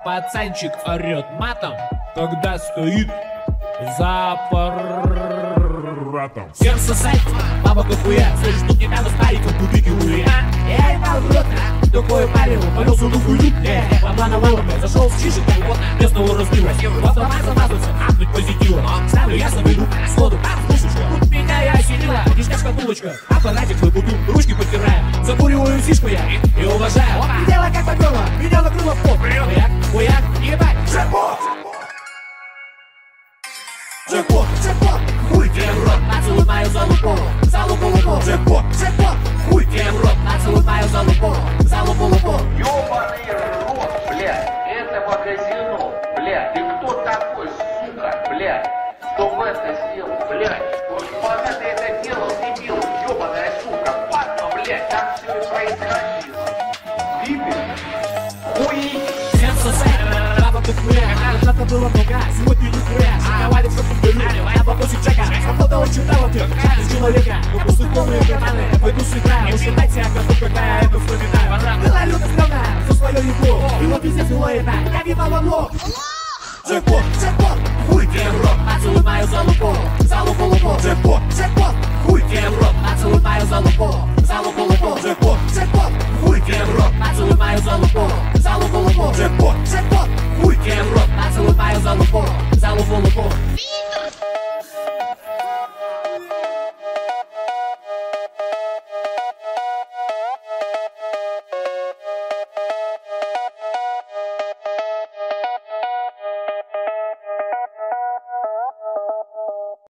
Пацанчик орет матом, когда стоит за аппаратом. Сердце сальто, баба как хуя. Слышишь, тут недавно с париком кубики хуя. Я ебал в рот, такое палево, повелся на хуйню. Бабла на вовремя, зашел с чишек, местного разбила. Автомат замазался, апнуть позитивом. Ставлю ясно выйду, сходу, слушай, тут меня я осенила. Кишка шкатулочка, аппаратик выкупил, ручки потираю. Закуриваю сишку я и уважаю. Дело как поперло, меня накрыло в пот. Хуяк, ебать, джекпот! Джекпот, джекпот, хуй тебе в рот, нацелуй мою залупу, залупу-лупу. Джекпот, джекпот, хуй тебе в рот, нацелуй мою залупу, залупу-лупу. Ёбаный рот, блядь, это магазину, блядь, ты кто такой, сука, блядь, что в это сделал, блядь, вот пока ты это делал, дебил, ёбаная сука, падла, блядь, так все и происходило. Дебил, хуй. Сердце сальто, баба как хуя. Когда-то было много, сегодня не хуя. Шаковали в шоку беру, я попросил чека. Работала читала ты, с человека. Но пустых полные карманы, пойду сыграю. Считать себя готов, когда я это вспоминаю. Была люто стрёмная, за свое ебло. Его пиздец было это, я въебал в лоб. Джекпот, джекпот, хуй тебе в рот, нацелуй мою залупу, залупу-лупу. Джекпот, джекпот, хуй тебе в рот, нацелуй мою залупу, залупу-лупу. Джекпот, джекпот, хуй тебе в рот, нацелуй мою залупу, залупу-лупу. Джекпот, джекпот, хуй тебе в рот, нацелуй мою залупу, залупу-лупу.